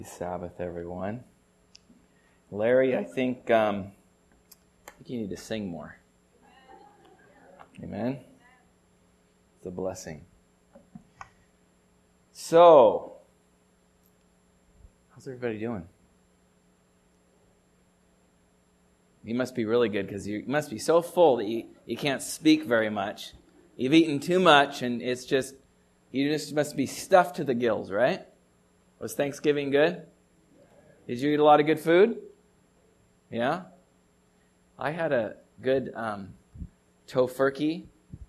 Sabbath, everyone. Larry, I think you need to sing more. Amen. It's a blessing. So, how's everybody doing? You must be really good because you must be so full that you can't speak very much. You've eaten too much and you just must be stuffed to the gills, right? Was Thanksgiving good? Did you eat a lot of good food? Yeah? I had a good tofurkey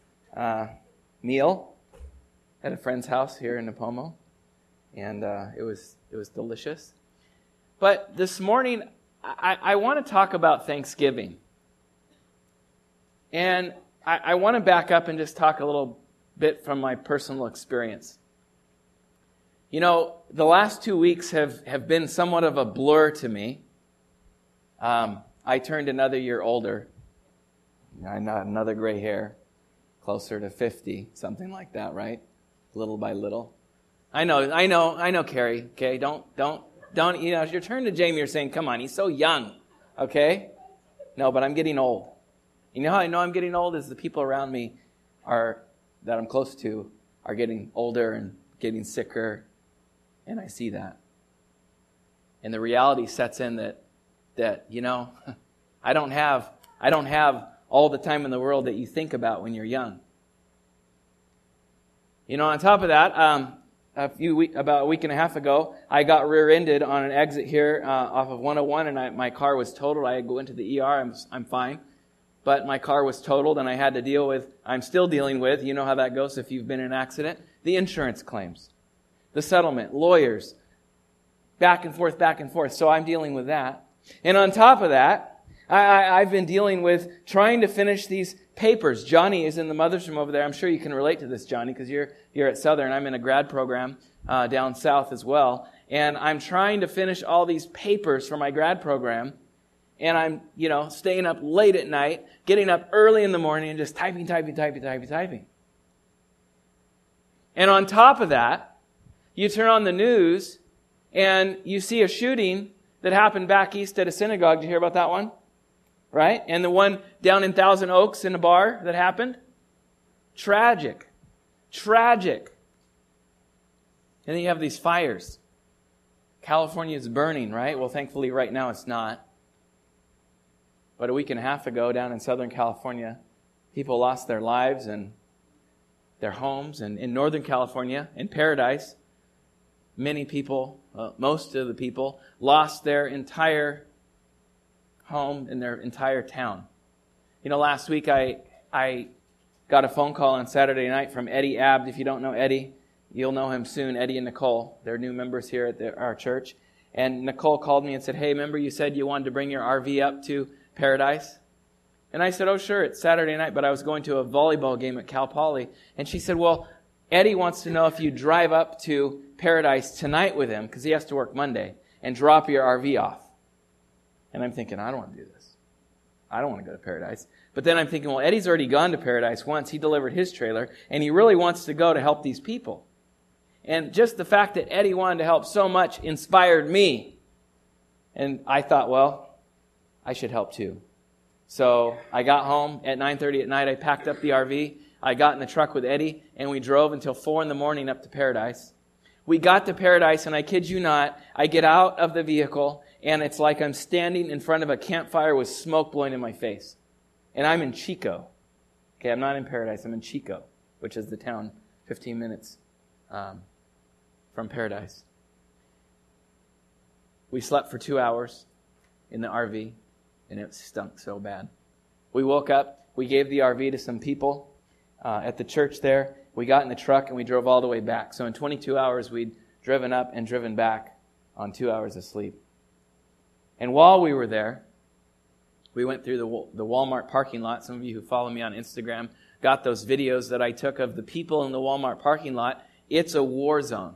meal at a friend's house here in Napomo, and it was delicious. But this morning, I want to talk about Thanksgiving. And I want to back up and just talk a little bit from my personal experience. You know, the last 2 weeks have been somewhat of a blur to me. I turned another year older. I got another gray hair, closer to 50, something like that, right? Little by little. I know, Carrie. Okay, don't. You know, if you're turning to Jamie, you're saying, "Come on, he's so young." Okay, no, but I'm getting old. You know how I know I'm getting old is the people around me that I'm close to are getting older and getting sicker. And I see that. And the reality sets in that you know, I don't have all the time in the world that you think about when you're young. You know, on top of that, about a week and a half ago, I got rear-ended on an exit here off of 101, and my car was totaled. I had to go into the ER. I'm fine. But my car was totaled, and I had to I'm still dealing with, you know how that goes if you've been in an accident, the insurance claims. The settlement, lawyers, back and forth. So I'm dealing with that. And on top of that, I've been dealing with trying to finish these papers. Johnny is in the mother's room over there. I'm sure you can relate to this, Johnny, because you're at Southern. I'm in a grad program down south as well. And I'm trying to finish all these papers for my grad program. And I'm, staying up late at night, getting up early in the morning and just typing. And on top of that, you turn on the news, and you see a shooting that happened back east at a synagogue. Did you hear about that one? Right? And the one down in Thousand Oaks in a bar that happened? Tragic. And then you have these fires. California is burning, right? Well, thankfully right now it's not. But a week and a half ago down in Southern California, people lost their lives and their homes. And in Northern California, in Paradise, many people, most of the people, lost their entire home and their entire town. You know, last week I got a phone call on Saturday night from Eddie Abd. If you don't know Eddie, you'll know him soon. Eddie and Nicole, they're new members here at our church. And Nicole called me and said, "Hey, remember you said you wanted to bring your RV up to Paradise?" And I said, "Oh, sure, it's Saturday night, but I was going to a volleyball game at Cal Poly." And she said, "Well, Eddie wants to know if you drive up to Paradise tonight with him, because he has to work Monday, and drop your RV off." And I'm thinking, I don't want to do this. I don't want to go to Paradise. But then I'm thinking, well, Eddie's already gone to Paradise once. He delivered his trailer, and he really wants to go to help these people. And just the fact that Eddie wanted to help so much inspired me. And I thought, well, I should help too. So I got home at 9:30 at night. I packed up the RV. I got in the truck with Eddie, and we drove until 4 a.m. up to Paradise. We got to Paradise, and I kid you not, I get out of the vehicle, and it's like I'm standing in front of a campfire with smoke blowing in my face. And I'm in Chico. Okay, I'm not in Paradise. I'm in Chico, which is the town 15 minutes from Paradise. We slept for 2 hours in the RV, and it stunk so bad. We woke up. We gave the RV to some people at the church there. We got in the truck and we drove all the way back. So in 22 hours, we'd driven up and driven back on 2 hours of sleep. And while we were there, we went through the Walmart parking lot. Some of you who follow me on Instagram got those videos that I took of the people in the Walmart parking lot. It's a war zone.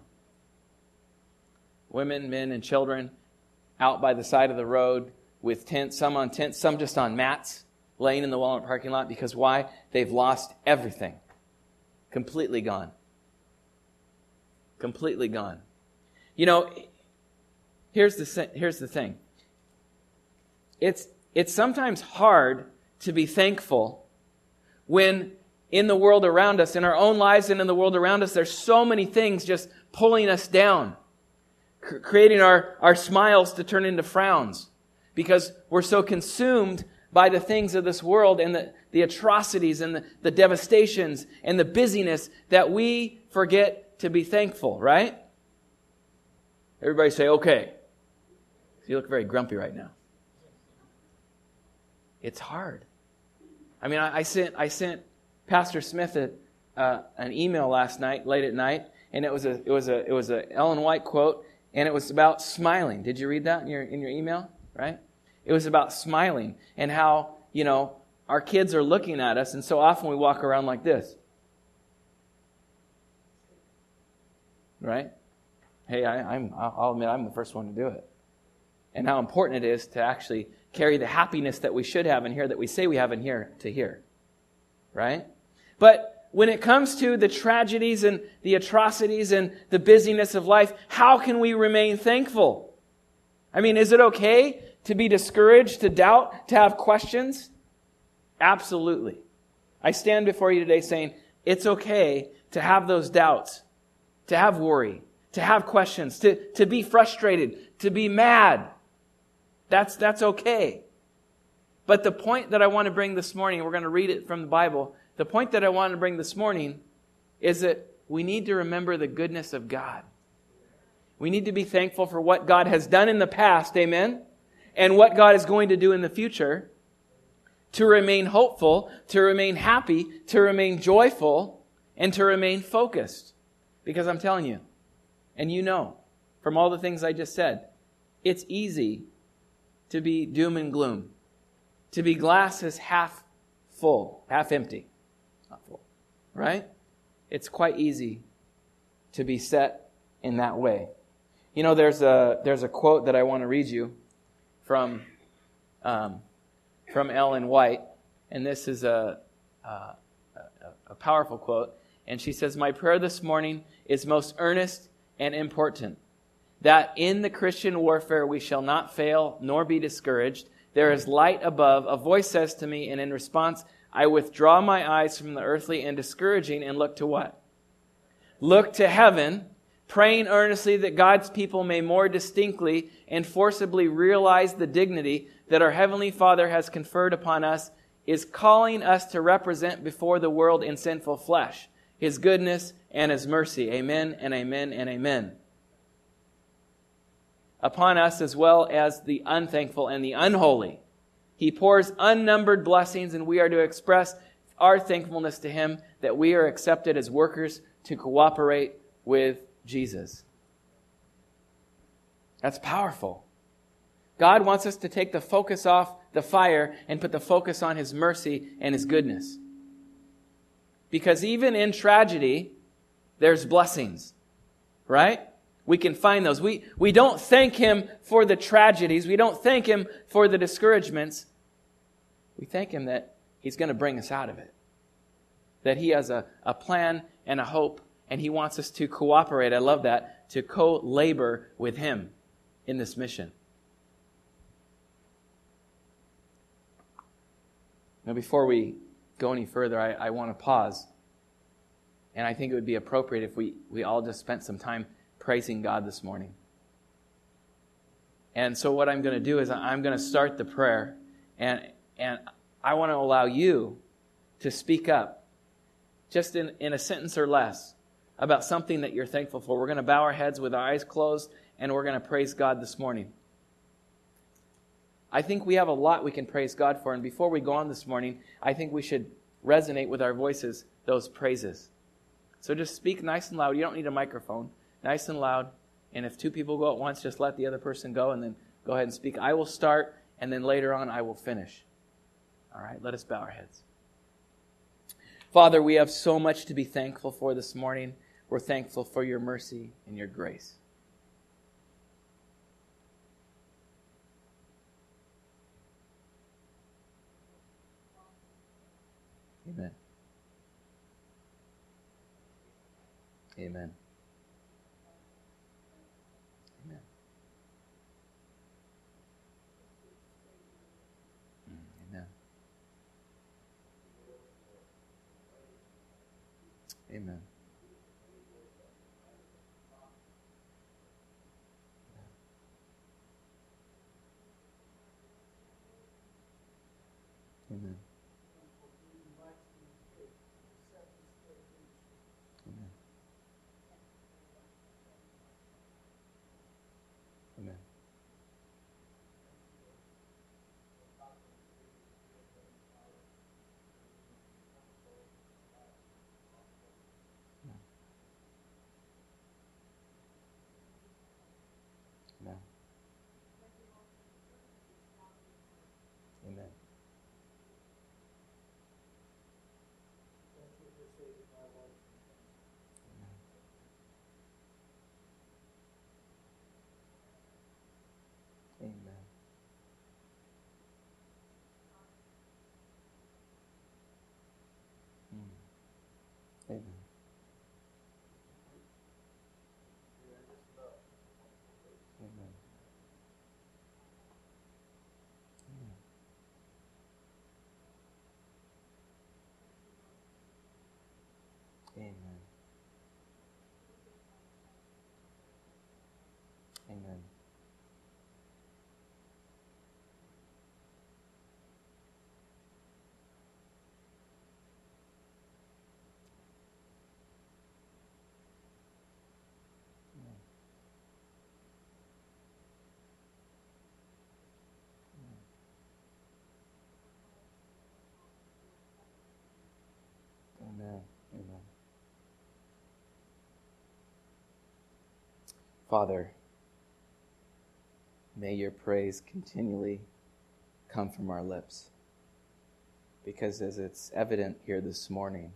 Women, men, and children out by the side of the road with tents, some on tents, some just on mats, laying in the Walmart parking lot. Because why? They've lost everything. Completely gone. You know, here's the thing. It's sometimes hard to be thankful when in the world around us, in our own lives and in the world around us, there's so many things just pulling us down, creating our smiles to turn into frowns because we're so consumed by the things of this world and the atrocities and the devastations and the busyness that we forget to be thankful, right? Everybody say, okay. You look very grumpy right now. It's hard. I mean, I sent Pastor Smith an email last night, late at night, and it was a Ellen White quote, and it was about smiling. Did you read that in your email? Right? It was about smiling and how, our kids are looking at us, and so often we walk around like this. Right? Hey, I'll admit I'm the first one to do it. And how important it is to actually carry the happiness that we should have in here, that we say we have in here, to here. Right? But when it comes to the tragedies and the atrocities and the busyness of life, how can we remain thankful? I mean, is it okay to be discouraged, to doubt, to have questions? Absolutely. I stand before you today saying it's okay to have those doubts, to have worry, to have questions, to be frustrated, to be mad. That's okay. But the point that I want to bring this morning, we're going to read it from the Bible, the point that I want to bring this morning is that we need to remember the goodness of God. We need to be thankful for what God has done in the past, amen? And what God is going to do in the future, to remain hopeful, to remain happy, to remain joyful, and to remain focused. Because I'm telling you, and you know, from all the things I just said, it's easy to be doom and gloom, to be glasses half full, half empty, not full, right? It's quite easy to be set in that way. There's a quote that I want to read you from Ellen White, and this is a powerful quote. And she says, "My prayer this morning is most earnest and important, that in the Christian warfare we shall not fail nor be discouraged. There is light above. A voice says to me, and in response, I withdraw my eyes from the earthly and discouraging and look to what? Look to heaven, praying earnestly that God's people may more distinctly and forcibly realize the dignity that our Heavenly Father has conferred upon us, is calling us to represent before the world in sinful flesh His goodness and His mercy. Amen and amen and amen. Upon us as well as the unthankful and the unholy. He pours unnumbered blessings, and we are to express our thankfulness to Him that we are accepted as workers to cooperate with Jesus." That's powerful. God wants us to take the focus off the fire and put the focus on His mercy and His goodness. Because even in tragedy, there's blessings, right? We can find those. We don't thank Him for the tragedies. We don't thank Him for the discouragements. We thank Him that He's going to bring us out of it. That He has a plan and a hope, and He wants us to cooperate. I love that. To co-labor with Him in this mission. Now, before we go any further, I want to pause. And I think it would be appropriate if we all just spent some time praising God this morning. And so what I'm going to do is I'm going to start the prayer, and I want to allow you to speak up, just in a sentence or less, about something that you're thankful for. We're going to bow our heads with our eyes closed, and we're going to praise God this morning. I think we have a lot we can praise God for, and before we go on this morning, I think we should resonate with our voices those praises. So just speak nice and loud. You don't need a microphone. Nice and loud. And if two people go at once, just let the other person go and then go ahead and speak. I will start, and then later on I will finish. All right, let us bow our heads. Father, we have so much to be thankful for this morning. We're thankful for your mercy and your grace. Amen. Amen. Amen. Amen. Amen. Amen. Amen. Amen. Amen. Amen. Amen. Amen. Amen. Amen. Amen. Amen. Father, may your praise continually come from our lips. Because as it's evident here this morning,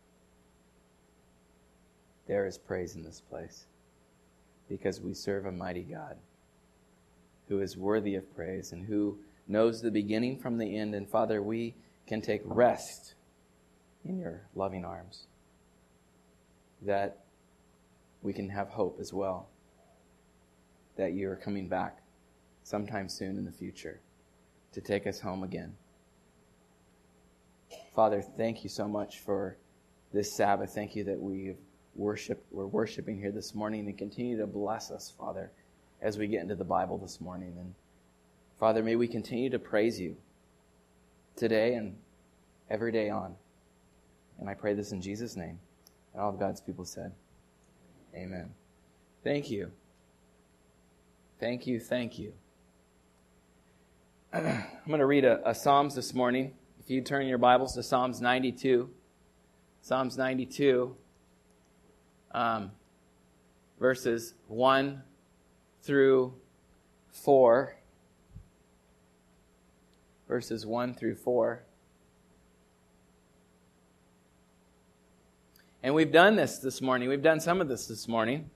there is praise in this place. Because we serve a mighty God who is worthy of praise and who knows the beginning from the end. And Father, we can take rest in your loving arms. That we can have hope as well. That you are coming back sometime soon in the future to take us home again. Father, thank you so much for this Sabbath. Thank you that we're worshiping here this morning, and continue to bless us, Father, as we get into the Bible this morning. And Father, may we continue to praise you today and every day on. And I pray this in Jesus' name. And all of God's people said, amen. Thank you. Thank you, thank you. I'm going to read a Psalms this morning. If you turn your Bibles to Psalms 92. Psalms 92, verses 1 through 4. Verses 1 through 4. And we've done this morning. We've done some of this morning.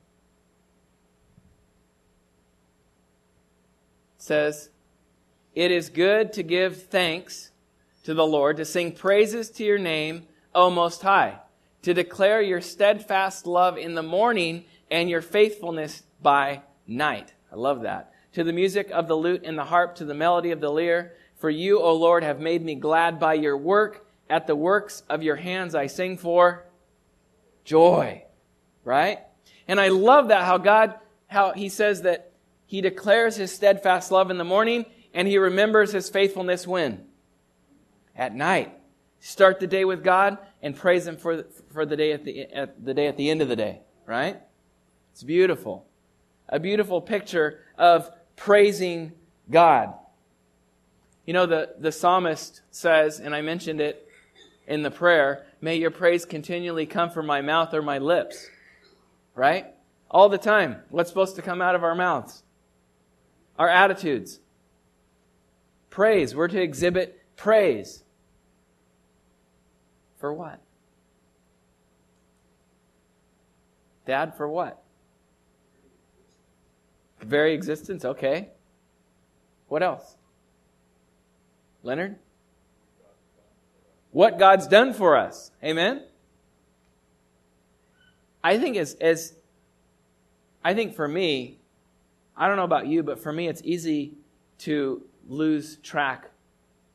It says, "It is good to give thanks to the Lord, to sing praises to your name, O Most High, to declare your steadfast love in the morning and your faithfulness by night." I love that. "To the music of the lute and the harp, to the melody of the lyre. For you, O Lord, have made me glad by your work. At the works of your hands I sing for joy." Right? And I love that how he says that he declares his steadfast love in the morning and he remembers his faithfulness when? At night. Start the day with God and praise him for the day at the end of the day. Right? It's beautiful. A beautiful picture of praising God. You know, the psalmist says, and I mentioned it in the prayer, "May your praise continually come from my mouth or my lips." Right? All the time. What's supposed to come out of our mouths? Our attitudes. Praise. We're to exhibit praise. For what? Dad, for what? Very existence, okay. What else? Leonard? What God's done for us. Amen? I think I think for me, I don't know about you, but for me it's easy to lose track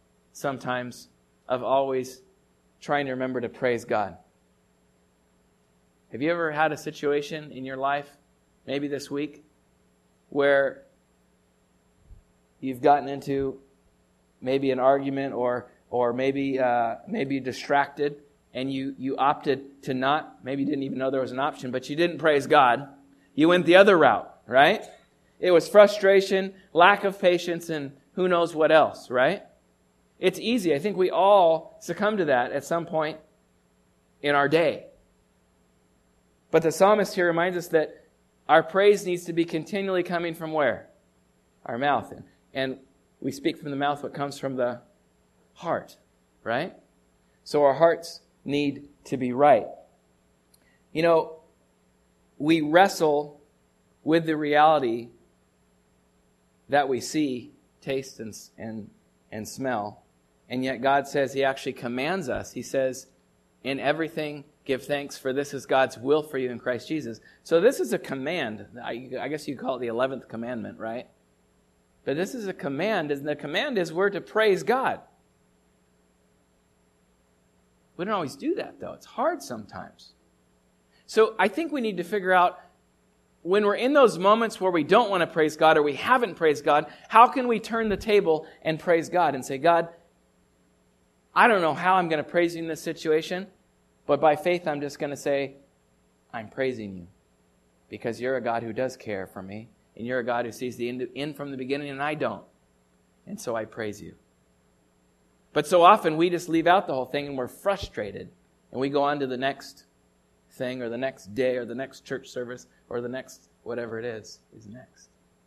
sometimes of always trying to remember to praise God. Have you ever had a situation in your life, maybe this week, where you've gotten into maybe an argument or maybe distracted, and you opted to not, maybe you didn't even know there was an option, but you didn't praise God. You went the other route, right? It was frustration, lack of patience, and who knows what else, right? It's easy. I think we all succumb to that at some point in our day. But the psalmist here reminds us that our praise needs to be continually coming from where? Our mouth. And we speak from the mouth what comes from the heart, right? So our hearts need to be right. You know, we wrestle with the reality that we see, taste, and smell. And yet God says He actually commands us. He says, in everything, give thanks, for this is God's will for you in Christ Jesus. So this is a command. I guess you call it the 11th commandment, right? But this is a command, and the command is we're to praise God. We don't always do that, though. It's hard sometimes. So I think we need to figure out, when we're in those moments where we don't want to praise God or we haven't praised God, how can we turn the table and praise God and say, God, I don't know how I'm going to praise you in this situation, but by faith I'm just going to say, I'm praising you because you're a God who does care for me, and you're a God who sees the end from the beginning, and I don't. And so I praise you. But so often we just leave out the whole thing and we're frustrated, and we go on to the next thing or the next day or the next church service or the next whatever it is next.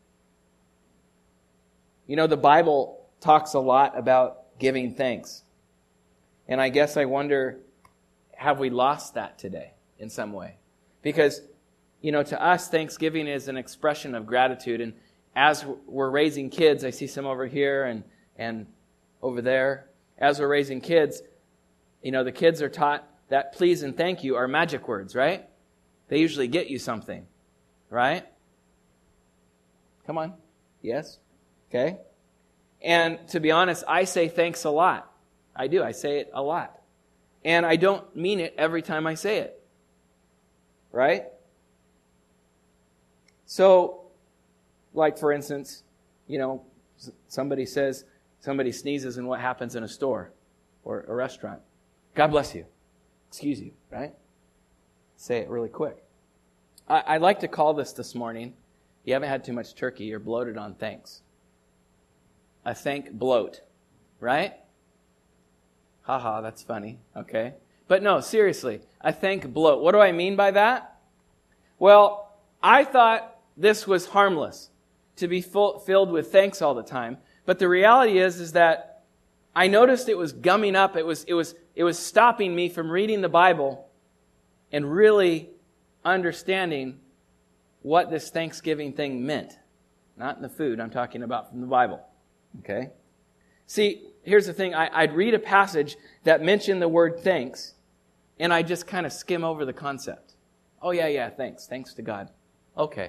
You know, the Bible talks a lot about giving thanks. And I guess I wonder, have we lost that today in some way? Because, you know, to us, Thanksgiving is an expression of gratitude. And as we're raising kids, I see some over here and over there. As we're raising kids, you know, the kids are taught that please and thank you are magic words, right? They usually get you something, right? Come on. Yes? Okay. And to be honest, I say thanks a lot. I do. I say it a lot. And I don't mean it every time I say it. Right? So, like for instance, you know, somebody sneezes, and what happens in a store or a restaurant? God bless you. Excuse you, right? Say it really quick. I'd like to call this morning, you haven't had too much turkey, you're bloated on thanks. A thank bloat, right? Haha, that's funny, okay? But no, seriously, a thank bloat. What do I mean by that? Well, I thought this was harmless, to be filled with thanks all the time. But the reality is that I noticed it was gumming up. It was stopping me from reading the Bible and really understanding what this Thanksgiving thing meant. Not in the food, I'm talking about from the Bible. Okay? See, here's the thing. I'd read a passage that mentioned the word thanks, and I just kind of skim over the concept. Oh, yeah, thanks. Thanks to God. Okay.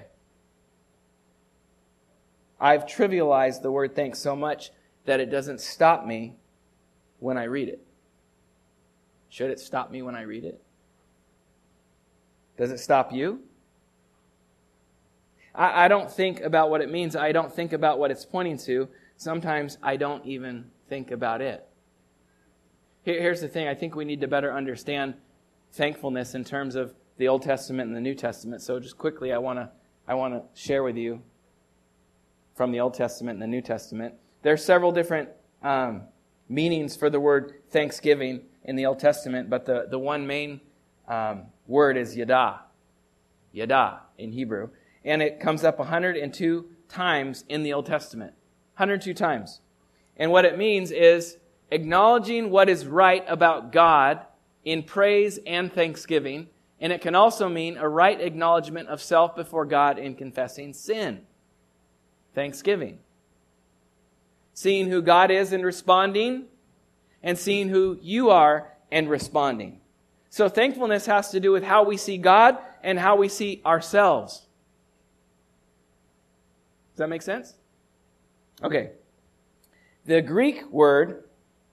I've trivialized the word thanks so much that it doesn't stop me when I read it. Should it stop me when I read it? Does it stop you? I don't think about what it means. I don't think about what it's pointing to. Sometimes I don't even think about it. Here's the thing. I think we need to better understand thankfulness in terms of the Old Testament and the New Testament. So just quickly, I want to share with you from the Old Testament and the New Testament. There are several different meanings for the word thanksgiving in the Old Testament, but the one main word is yada. Yada in Hebrew. And it comes up 102 times in the Old Testament. 102 times. And what it means is acknowledging what is right about God in praise and thanksgiving. And it can also mean a right acknowledgement of self before God in confessing sin. Thanksgiving. Seeing who God is and responding, and seeing who you are and responding. So thankfulness has to do with how we see God and how we see ourselves. Does that make sense? Okay. The Greek word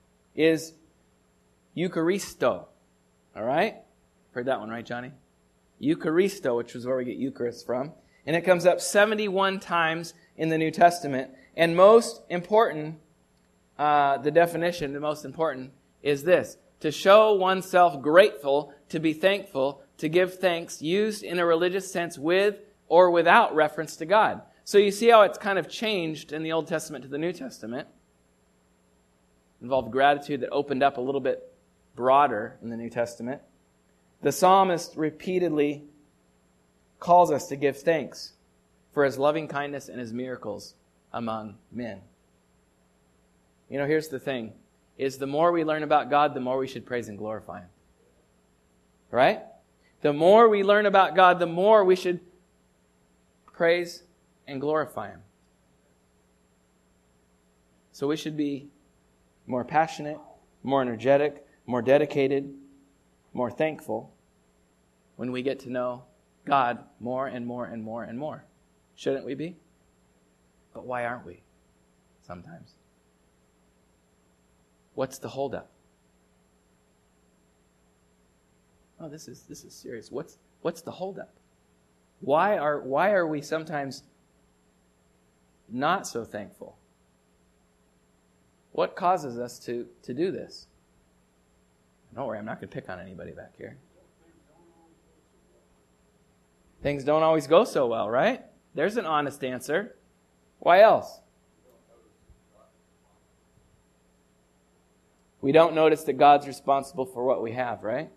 is Eucharisto. All right? Heard that one, right, Johnny? Eucharisto, which is where we get Eucharist from. And it comes up 71 times in the New Testament. And most important, the definition, the most important, is this: to show oneself grateful, to be thankful, to give thanks, used in a religious sense with or without reference to God. So you see how it's kind of changed in the Old Testament to the New Testament. It involved gratitude that opened up a little bit broader in the New Testament. The psalmist repeatedly calls us to give thanks for his loving kindness and his miracles among men. You know, here's the thing, is the more we learn about God, the more we should praise and glorify Him. Right? The more we learn about God, the more we should praise and glorify Him. So we should be more passionate, more energetic, more dedicated, more thankful when we get to know God more and more and more and more. Shouldn't we be? But why aren't we sometimes? What's the holdup? Oh, this is serious. What's the holdup? Why are we sometimes not so thankful? What causes us to do this? Don't worry, I'm not going to pick on anybody back here. Things don't always go so well, right? There's an honest answer. Why else? We don't notice that God's responsible for what we have, right?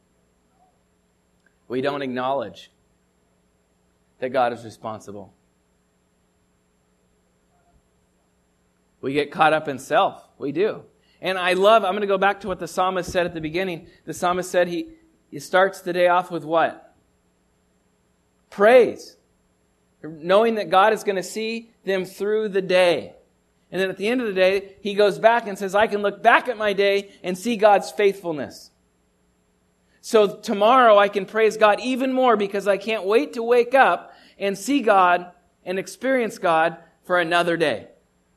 We don't acknowledge that God is responsible. We get caught up in self. We do. And I'm going to go back to what the psalmist said at the beginning. The psalmist said he starts the day off with what? Praise. Knowing that God is going to see them through the day. And then at the end of the day, he goes back and says, I can look back at my day and see God's faithfulness. So tomorrow I can praise God even more because I can't wait to wake up and see God and experience God for another day.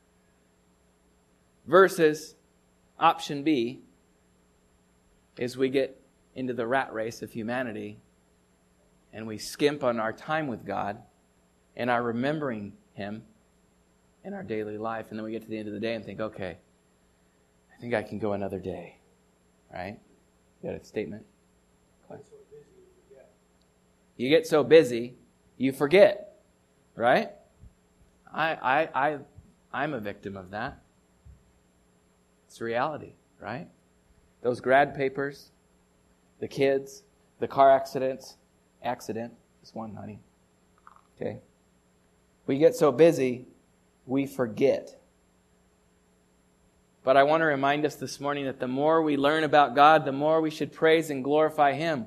Versus option B is we get into the rat race of humanity and we skimp on our time with God and our remembering Him in our daily life. And then we get to the end of the day and think, okay, I think I can go another day. Right? You got a statement? You get so busy, you forget. Right? I'm a victim of that. It's reality, right? Those grad papers, the kids, the car accident, just one, honey. Okay. We get so busy, we forget. But I want to remind us this morning that the more we learn about God, the more we should praise and glorify Him.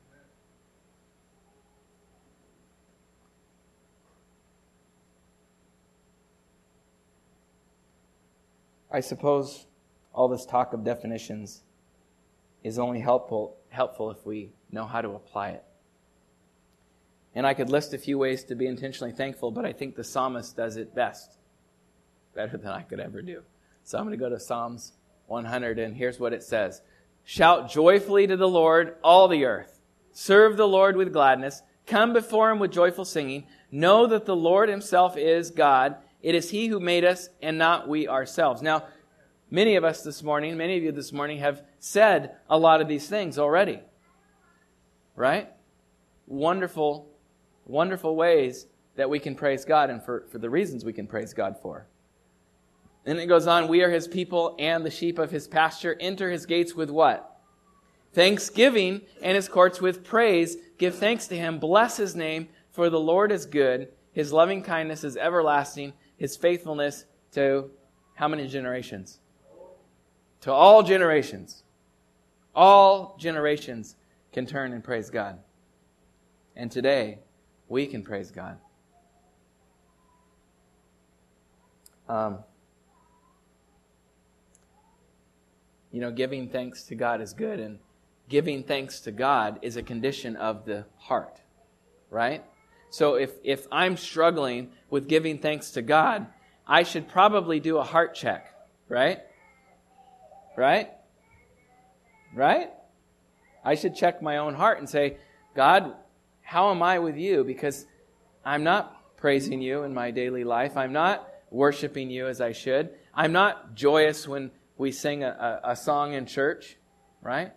I suppose all this talk of definitions is only helpful if we know how to apply it. And I could list a few ways to be intentionally thankful, but I think the psalmist does it best. Better than I could ever do. So I'm going to go to Psalms 100, and here's what it says. Shout joyfully to the Lord, all the earth. Serve the Lord with gladness. Come before Him with joyful singing. Know that the Lord Himself is God. It is He who made us and not we ourselves. Now, many of you this morning have said a lot of these things already. Right? Wonderful, wonderful ways that we can praise God and for the reasons we can praise God for. And it goes on, we are His people and the sheep of His pasture. Enter His gates with what? Thanksgiving, and His courts with praise. Give thanks to Him. Bless His name, for the Lord is good. His loving kindness is everlasting. His faithfulness to how many generations? To all generations. All generations can turn and praise God. And today, we can praise God. Giving thanks to God is good, and giving thanks to God is a condition of the heart, right? So if I'm struggling with giving thanks to God, I should probably do a heart check, right? Right? Right? I should check my own heart and say, God, how am I with you? Because I'm not praising you in my daily life. I'm not worshiping you as I should. I'm not joyous when we sing a song in church, right?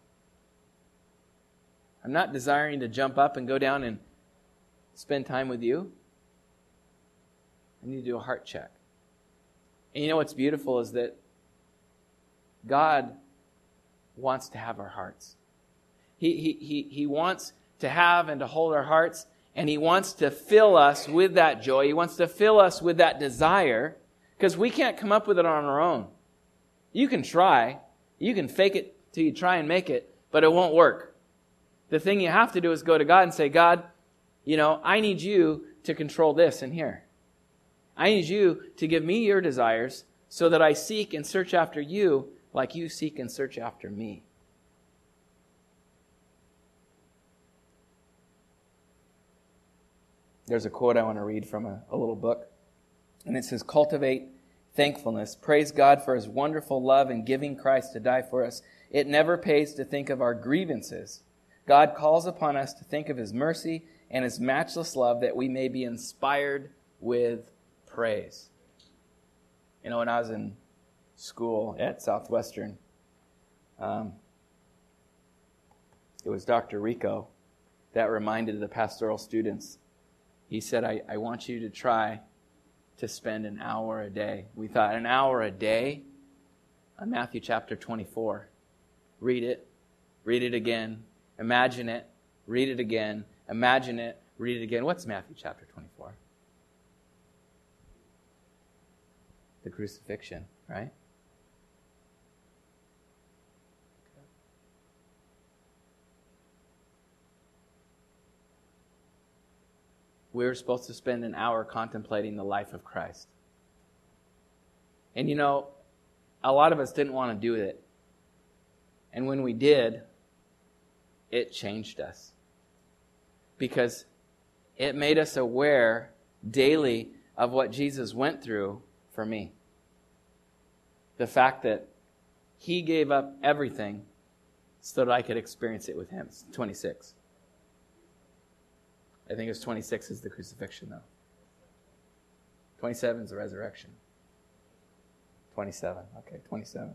I'm not desiring to jump up and go down and spend time with you. I need to do a heart check. And you know what's beautiful is that God wants to have our hearts. He wants to have and to hold our hearts, and He wants to fill us with that joy. He wants to fill us with that desire, because we can't come up with it on our own. You can try. You can fake it till you try and make it, but it won't work. The thing you have to do is go to God and say, God, I need you to control this in here. I need you to give me your desires so that I seek and search after you like you seek and search after me. There's a quote I want to read from a little book. And it says, cultivate thankfulness. Praise God for His wonderful love in giving Christ to die for us. It never pays to think of our grievances. God calls upon us to think of His mercy and His matchless love that we may be inspired with praise. When I was in school at Southwestern, it was Dr. Rico that reminded the pastoral students. He said, I want you to try to spend an hour a day. We thought, an hour a day? On Matthew chapter 24. Read it again, imagine it, read it again, imagine it, read it again. What's Matthew chapter 24? The crucifixion, right? We're supposed to spend an hour contemplating the life of Christ. And a lot of us didn't want to do it. And when we did, it changed us. Because it made us aware daily of what Jesus went through for me. The fact that He gave up everything so that I could experience it with Him. It's 26. I think it's 26 is the crucifixion, though. 27 is the resurrection. 27. Okay, 27.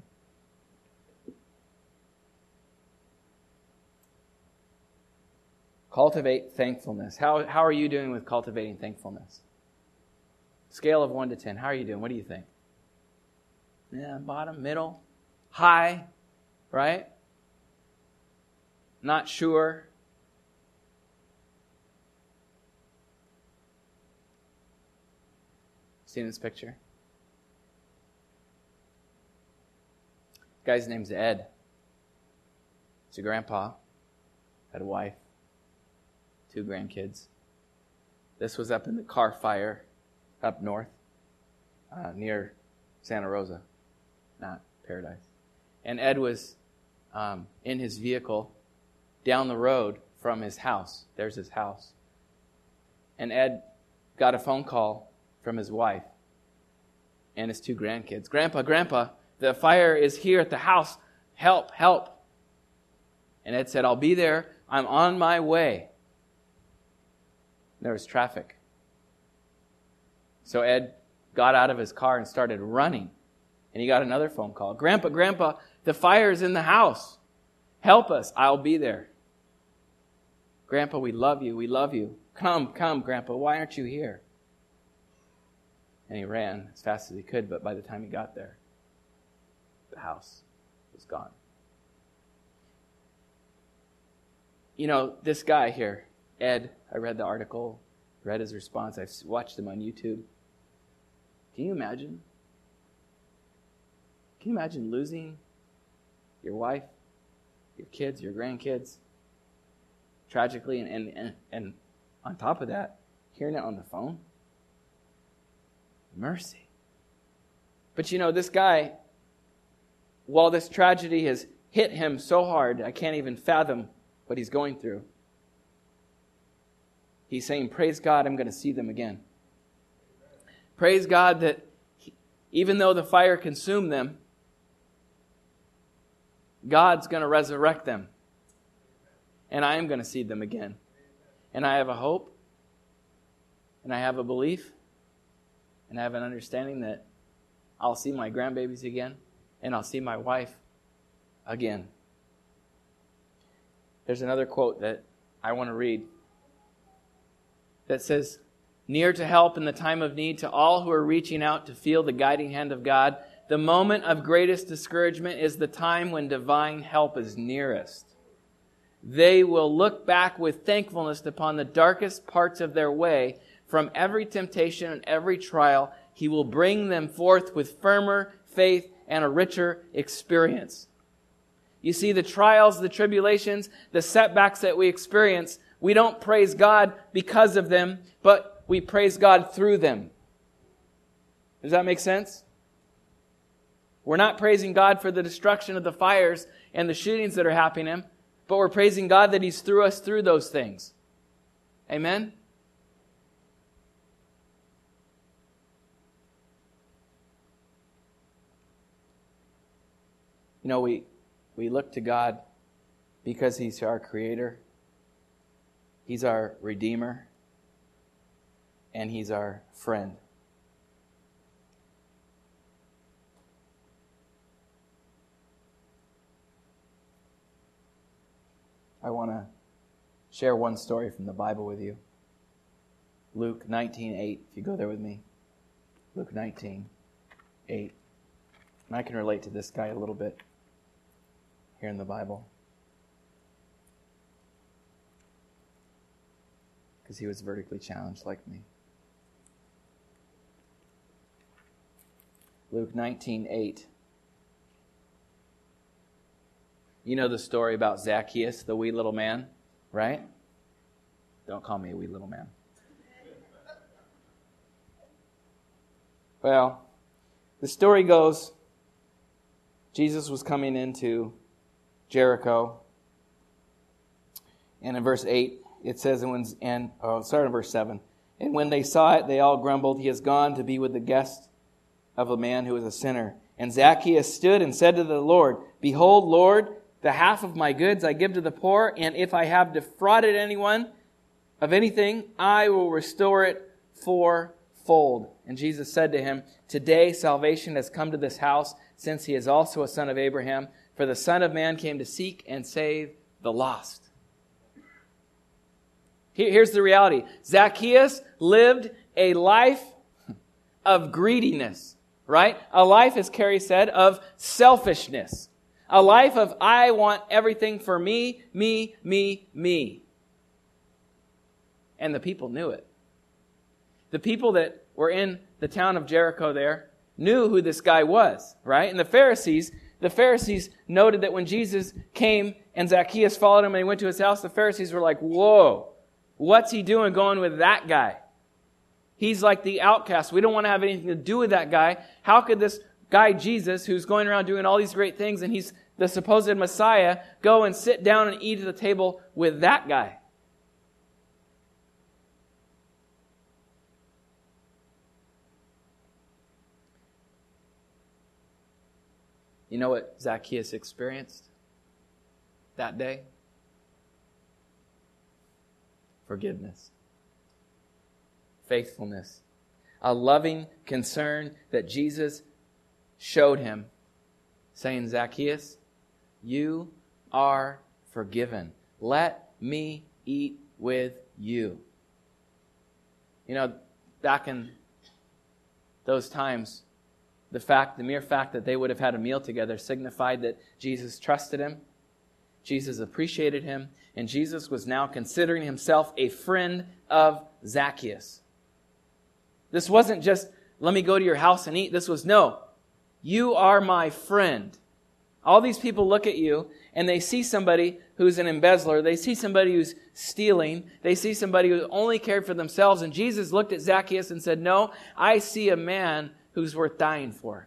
Cultivate thankfulness. How are you doing with cultivating thankfulness? Scale of 1 to 10. How are you doing? What do you think? Yeah, bottom, middle, high, right? Not sure. Seen this picture? Guy's name's Ed. He's a grandpa. Had a wife. 2 grandkids. This was up in the Carr Fire up north, near Santa Rosa, not Paradise. And Ed was in his vehicle down the road from his house. There's his house. And Ed got a phone call from his wife and his 2 grandkids. Grandpa, the fire is here at the house. Help. And Ed said, I'll be there. I'm on my way. There was traffic. So Ed got out of his car and started running. And he got another phone call. Grandpa, the fire is in the house. Help us. I'll be there. Grandpa, we love you. Come, Grandpa. Why aren't you here? And he ran as fast as he could, but by the time he got there, the house was gone. This guy here, Ed, I read the article, read his response. I've watched him on YouTube. Can you imagine? Can you imagine losing your wife, your kids, your grandkids, tragically, and on top of that, hearing it on the phone? Mercy. But this guy, while this tragedy has hit him so hard, I can't even fathom what he's going through. He's saying, praise God, I'm going to see them again. Praise God that even though the fire consumed them, God's going to resurrect them. And I am going to see them again. And I have a hope, and I have a belief, and I have an understanding that I'll see my grandbabies again, and I'll see my wife again. There's another quote that I want to read that says, "Near to help in the time of need to all who are reaching out to feel the guiding hand of God, the moment of greatest discouragement is the time when divine help is nearest. They will look back with thankfulness upon the darkest parts of their way. From every temptation and every trial, He will bring them forth with firmer faith and a richer experience." You see, the trials, the tribulations, the setbacks that we experience, we don't praise God because of them, but we praise God through them. Does that make sense? We're not praising God for the destruction of the fires and the shootings that are happening, but we're praising God that He's through us through those things. Amen? You know, we look to God because He's our Creator. He's our Redeemer. And He's our friend. I want to share one story from the Bible with you. Luke 19:8, if you go there with me. Luke 19:8. And I can relate to this guy a little bit here in the Bible, because he was vertically challenged like me. Luke 19:8. You know the story about Zacchaeus, the wee little man, right? Don't call me a wee little man. Well, the story goes, Jesus was coming into Jericho. And in verse 8, it says, start in verse 7. "And when they saw it, they all grumbled, 'He has gone to be with the guest of a man who is a sinner.' And Zacchaeus stood and said to the Lord, 'Behold, Lord, the half of my goods I give to the poor, and if I have defrauded anyone of anything, I will restore it fourfold.' And Jesus said to him, 'Today salvation has come to this house, since he is also a son of Abraham. For the Son of Man came to seek and save the lost.'" Here's the reality. Zacchaeus lived a life of greediness, right? A life, as Carrie said, of selfishness. A life of, I want everything for me, me, me, me. And the people knew it. The people that were in the town of Jericho there knew who this guy was, right? And the Pharisees noted that when Jesus came and Zacchaeus followed him and he went to his house, the Pharisees were like, "Whoa, what's he doing going with that guy? He's like the outcast. We don't want to have anything to do with that guy. How could this guy Jesus, who's going around doing all these great things and he's the supposed Messiah, go and sit down and eat at the table with that guy?" You know what Zacchaeus experienced that day? Forgiveness. Faithfulness. A loving concern that Jesus showed him, saying, "Zacchaeus, you are forgiven. Let me eat with you." You know, back in those times, the mere fact that they would have had a meal together signified that Jesus trusted him, Jesus appreciated him, and Jesus was now considering himself a friend of Zacchaeus. This wasn't just, "Let me go to your house and eat." This was, "No, you are my friend." All these people look at you and they see somebody who's an embezzler. They see somebody who's stealing. They see somebody who only cared for themselves. And Jesus looked at Zacchaeus and said, "No, I see a man who's worth dying for."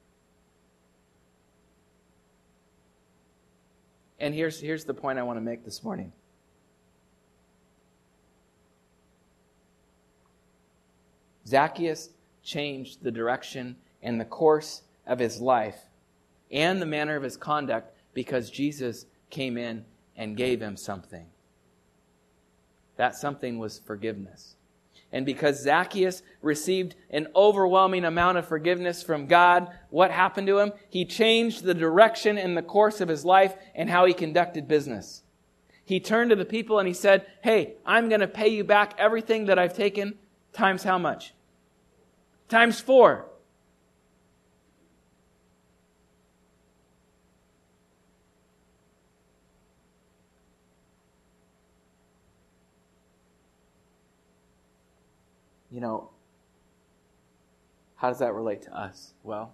And here's the point I want to make this morning. Zacchaeus changed the direction and the course of his life and the manner of his conduct because Jesus came in and gave him something. That something was forgiveness. And because Zacchaeus received an overwhelming amount of forgiveness from God, what happened to him? He changed the direction and the course of his life and how he conducted business. He turned to the people and he said, hey, I'm going to pay you back everything that I've taken times how much? Times 4. You know, how does that relate to us? Well,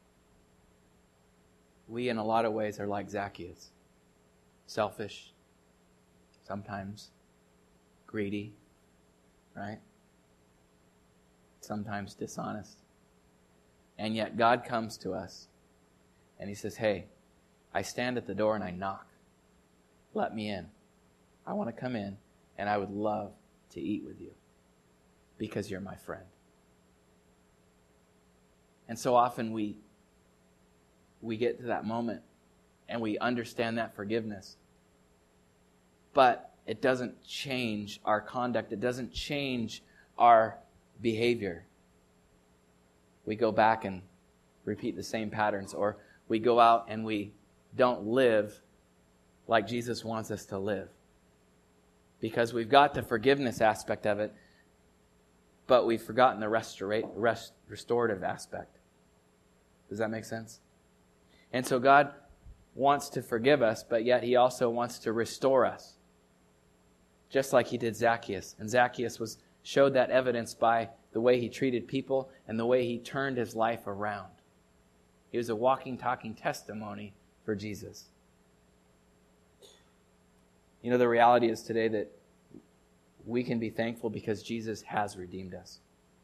we in a lot of ways are like Zacchaeus. Selfish, sometimes greedy, right? Sometimes dishonest. And yet God comes to us and He says, hey, I stand at the door and I knock. Let me in. I want to come in and I would love to eat with you because you're my friend. And so often we get to that moment and we understand that forgiveness. But it doesn't change our conduct. It doesn't change our behavior. We go back and repeat the same patterns, or we go out and we don't live like Jesus wants us to live. Because we've got the forgiveness aspect of it, but we've forgotten the restorative aspect. Does that make sense? And so God wants to forgive us, but yet He also wants to restore us. Just like He did Zacchaeus. And Zacchaeus showed that evidence by the way he treated people and the way he turned his life around. He was a walking, talking testimony for Jesus. You know, the reality is today that we can be thankful because Jesus has redeemed us.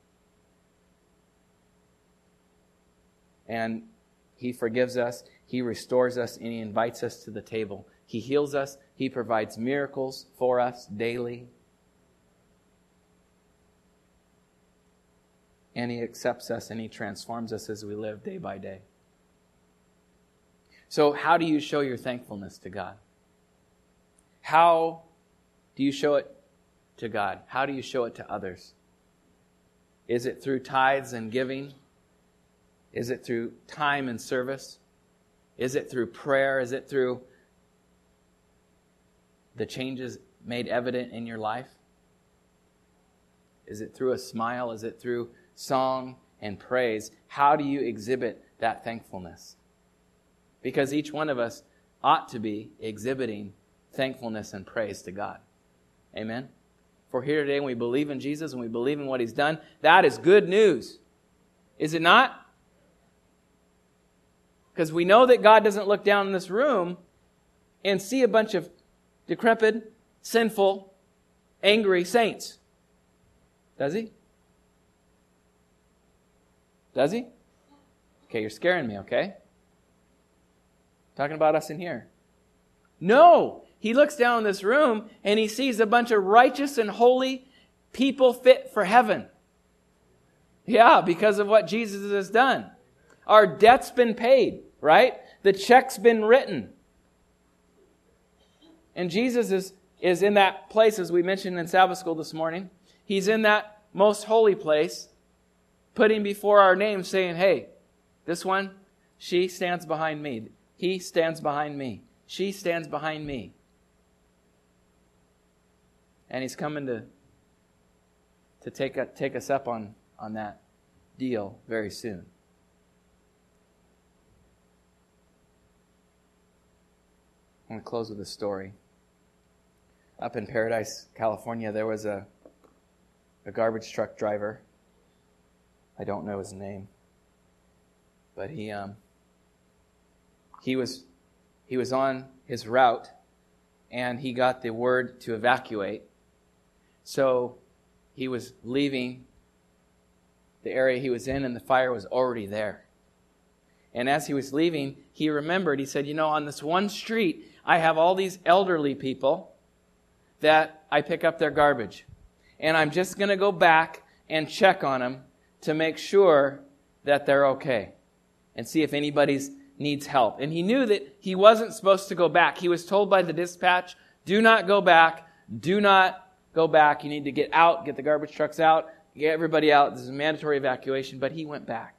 And He forgives us, He restores us, and He invites us to the table. He heals us, He provides miracles for us daily. And He accepts us and He transforms us as we live day by day. So how do you show your thankfulness to God? How do you show it to God? How do you show it to others? Is it through tithes and giving? Is it through time and service? Is it through prayer? Is it through the changes made evident in your life? Is it through a smile? Is it through song and praise? How do you exhibit that thankfulness? Because each one of us ought to be exhibiting thankfulness and praise to God. Amen? If we're here today and we believe in Jesus and we believe in what He's done, that is good news. Is it not? Because we know that God doesn't look down in this room and see a bunch of decrepit, sinful, angry saints. Does He? Does He? Okay, you're scaring me, okay? Talking about us in here. No! He looks down in this room and He sees a bunch of righteous and holy people fit for heaven. Yeah, because of what Jesus has done. Our debt's been paid, right? The check's been written. And Jesus is in that place, as we mentioned in Sabbath school this morning. He's in that most holy place, putting before our name, saying, hey, this one, she stands behind me. He stands behind me. She stands behind me. And He's coming to take us up on that deal very soon. I'm going to close with a story. Up in Paradise, California, there was a garbage truck driver. I don't know his name, but he was on his route, and he got the word to evacuate. So he was leaving the area he was in, and the fire was already there. And as he was leaving, he remembered. He said, on this one street, I have all these elderly people that I pick up their garbage, and I'm just going to go back and check on them to make sure that they're okay and see if anybody needs help. And he knew that he wasn't supposed to go back. He was told by the dispatch, do not go back, do not go back. You need to get out, get the garbage trucks out, get everybody out. This is a mandatory evacuation. But he went back.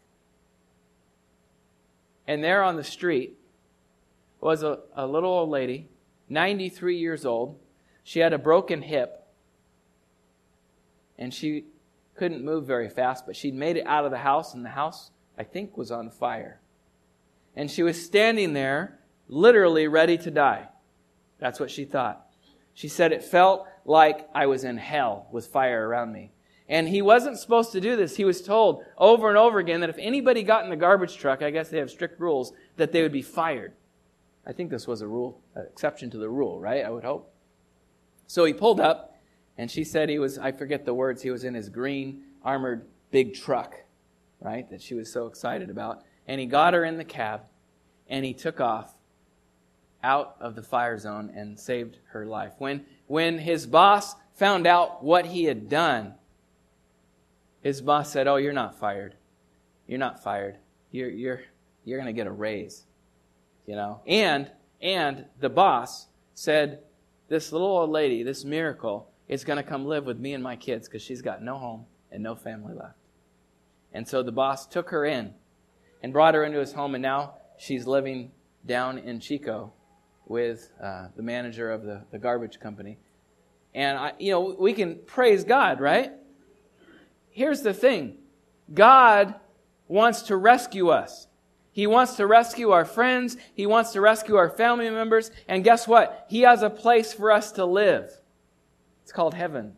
And there on the street was a little old lady, 93 years old. She had a broken hip. And she couldn't move very fast, but she'd made it out of the house, and the house, I think, was on fire. And she was standing there, literally ready to die. That's what she thought. She said, it felt like I was in hell with fire around me. And he wasn't supposed to do this. He was told over and over again that if anybody got in the garbage truck, I guess they have strict rules, that they would be fired. I think this was a rule, an exception to the rule, right? I would hope. So he pulled up, and she said he was, I forget the words, he was in his green armored big truck, right, that she was so excited about. And he got her in the cab, and he took off out of the fire zone and saved her life. When his boss found out what he had done, his boss said, "Oh, you're not fired. You're not fired. You're going to get a raise." You know? And the boss said, "This little old lady, this miracle, is going to come live with me and my kids because she's got no home and no family left." And so the boss took her in and brought her into his home, and now she's living down in Chico with the manager of the garbage company. And we can praise God, right? Here's the thing. God wants to rescue us. He wants to rescue our friends. He wants to rescue our family members. And guess what? He has a place for us to live. It's called heaven.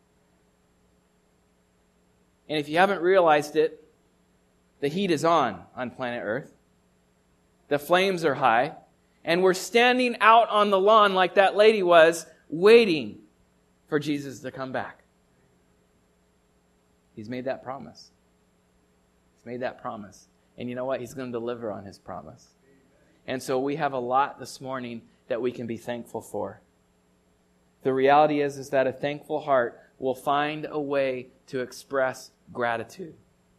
And if you haven't realized it, the heat is on planet Earth. The flames are high. And we're standing out on the lawn like that lady was, waiting for Jesus to come back. He's made that promise. He's made that promise. And you know what? He's going to deliver on His promise. And so we have a lot this morning that we can be thankful for. The reality is that a thankful heart will find a way to express gratitude.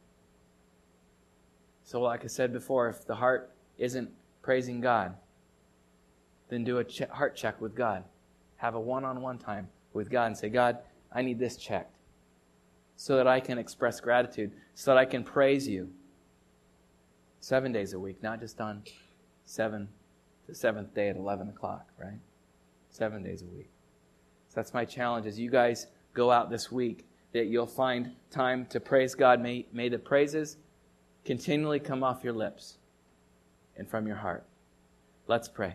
So like I said before, if the heart isn't praising God, then do a heart check with God. Have a one-on-one time with God and say, "God, I need this checked so that I can express gratitude, so that I can praise You 7 days a week, not just on the seventh day at 11 o'clock, right? 7 days a week." So that's my challenge as you guys go out this week, that you'll find time to praise God. May the praises continually come off your lips and from your heart. Let's pray.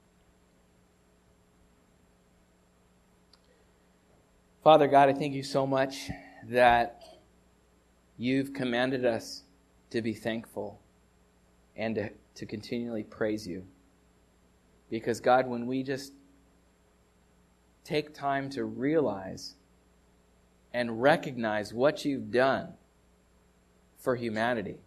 Father God, I thank You so much that You've commanded us to be thankful and to continually praise You. Because God, when we just take time to realize and recognize what You've done for humanity,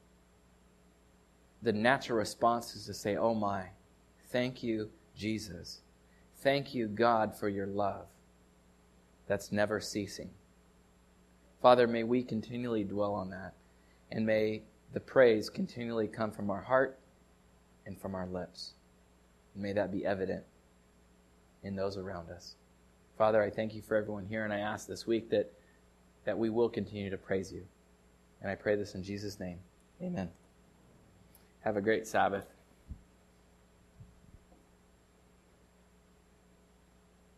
the natural response is to say, "Oh my, thank You, Jesus. Thank You, God, for Your love that's never ceasing." Father, may we continually dwell on that, and may the praise continually come from our heart and from our lips. And may that be evident in those around us. Father, I thank You for everyone here, and I ask this week that we will continue to praise You. And I pray this in Jesus' name. Amen. Have a great Sabbath.